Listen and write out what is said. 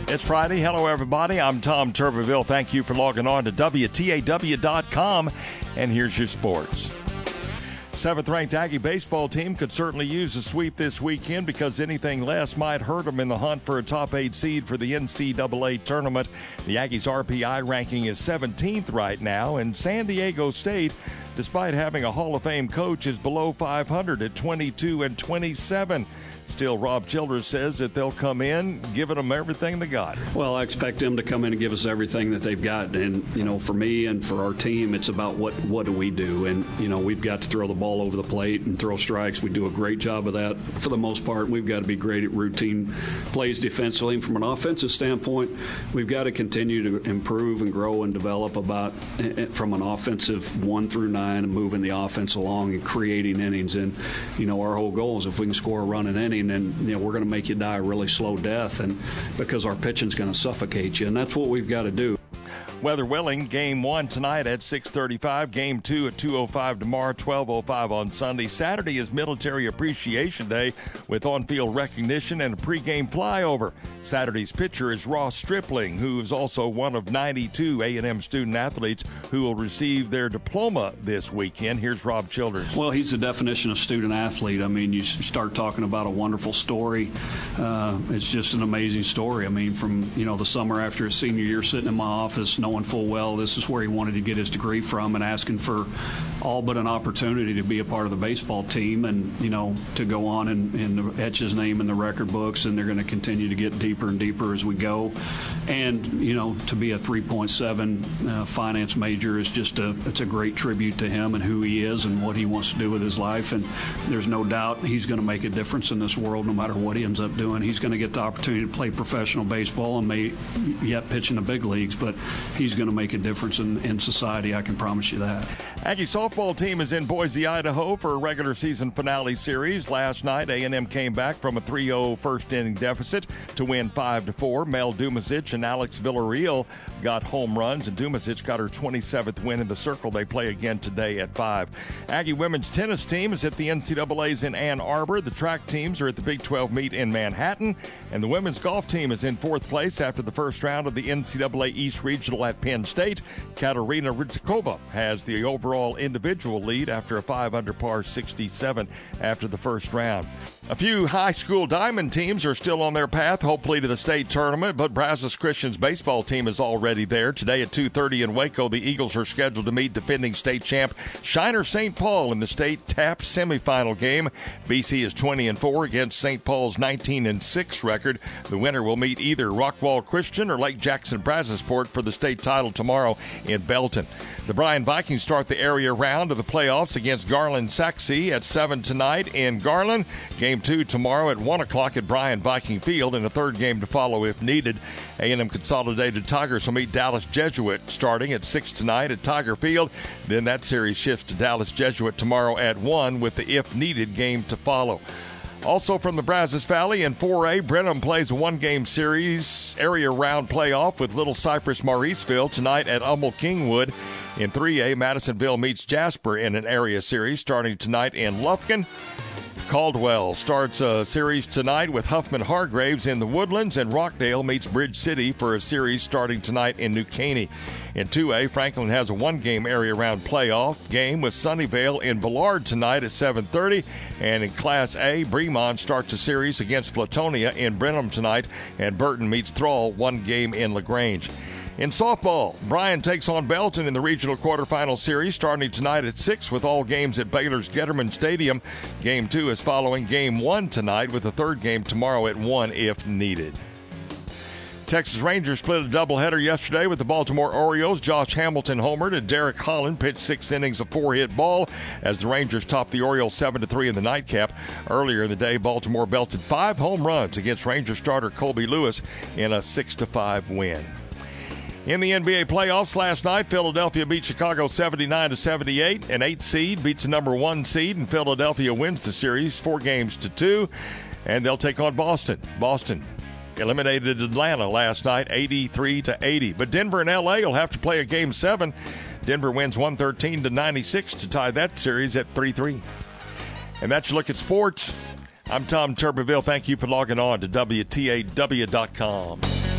It's Friday. Hello, everybody. I'm Tom Tuberville. Thank you for logging on to WTAW.com. And here's your sports. 7th-ranked Aggie baseball team could certainly use a sweep this weekend because anything less might hurt them in the hunt for a top 8 seed for the NCAA tournament. The Aggies' RPI ranking is 17th right now, and San Diego State, despite having a Hall of Fame coach, is below 500 at 22-27. Still, Rob Childress says that they'll come in giving them everything they got. Well, I expect them to come in and give us everything that they've got. And, for me and for our team, it's about what do we do. And, we've got to throw the ball over the plate and throw strikes. We do a great job of that for the most part. We've got to be great at routine plays defensively. And from an offensive standpoint, we've got to continue to improve and grow and develop from an offensive 1 through 9 and moving the offense along and creating innings. And, our whole goal is if we can score a run in inning, and we're going to make you die a really slow death, and because our pitching's going to suffocate you, and that's what we've got to do. Weather willing, Game 1 tonight at 6:35, Game 2 at 2:05 tomorrow, 12:05 on Sunday. Saturday is Military Appreciation Day with on-field recognition and a pregame flyover. Saturday's pitcher is Ross Stripling, who is also one of 92 A&M student-athletes who will receive their diploma this weekend. Here's Rob Childress. Well, he's the definition of student-athlete. I mean, you start talking about a wonderful story. It's just an amazing story. I mean, from, the summer after his senior year, sitting in my office, knowing full well this is where he wanted to get his degree from and asking for all but an opportunity to be a part of the baseball team and, to go on and etch his name in the record books, and they're going to continue to get deeper and deeper as we go. And, to be a 3.7 finance major is just it's a great tribute to him and who he is and what he wants to do with his life. And there's no doubt he's going to make a difference in this world no matter what he ends up doing. He's going to get the opportunity to play professional baseball and may yet pitch in the big leagues, but he's going to make a difference in society. I can promise you that. Aggie softball team is in Boise, Idaho for a regular season finale series. Last night, A&M came back from a 3-0 first-inning deficit to win 5-4. Mel Dumasic and Alex Villarreal got home runs, and Dumasic got her 27th win in the circle. They play again today at 5. Aggie women's tennis team is at the NCAA's in Ann Arbor. The track teams are at the Big 12 meet in Manhattan, and the women's golf team is in 4th place after the first round of the NCAA East Regional at Penn State. Katerina Rydzikova has the overall individual lead after a 5-under par 67 after the first round. A few high school diamond teams are still on their path, hopefully to the state tournament, but Brazos Christian's baseball team is already there. Today at 2:30 in Waco, the Eagles are scheduled to meet defending state champ Shiner St. Paul in the state TAP semifinal game. BC is 20-4 against St. Paul's 19-6 record. The winner will meet either Rockwall Christian or Lake Jackson Brazosport for the state title tomorrow in Belton. The Bryan Vikings start the area round of the playoffs against Garland Saxe at 7 tonight in Garland. Game 2 tomorrow at 1 o'clock at Bryan Viking Field, and a third game to follow if needed. A&M Consolidated Tigers will meet Dallas Jesuit starting at 6 tonight at Tiger Field. Then that series shifts to Dallas Jesuit tomorrow at 1 with the if needed game to follow. Also from the Brazos Valley in 4A, Brenham plays a one-game series area round playoff with Little Cypress Mauriceville tonight at Hummel Kingwood. In 3A, Madisonville meets Jasper in an area series starting tonight in Lufkin. Caldwell starts a series tonight with Huffman Hargraves in the Woodlands, and Rockdale meets Bridge City for a series starting tonight in New Caney. In 2A, Franklin has a one-game area-round playoff game with Sunnyvale in Ballard tonight at 7:30. And in Class A, Bremont starts a series against Flatonia in Brenham tonight, and Burton meets Thrall, one game in LaGrange. In softball, Bryan takes on Belton in the regional quarterfinal series starting tonight at 6 with all games at Baylor's Getterman Stadium. Game 2 is following Game 1 tonight with a third game tomorrow at 1 if needed. Texas Rangers split a doubleheader yesterday with the Baltimore Orioles. Josh Hamilton homered and Derek Holland pitched 6 innings of 4-hit ball as the Rangers topped the Orioles 7-3 in the nightcap. Earlier in the day, Baltimore belted 5 home runs against Ranger starter Colby Lewis in a 6-5 win. In the NBA playoffs last night, Philadelphia beat Chicago 79-78. An 8 seed beats the number 1 seed, and Philadelphia wins the series 4-2, and they'll take on Boston. Boston eliminated Atlanta last night 83-80. But Denver and L.A. will have to play a Game 7. Denver wins 113-96 to tie that series at 3-3. And that's your look at sports. I'm Tom Tuberville. Thank you for logging on to WTAW.com.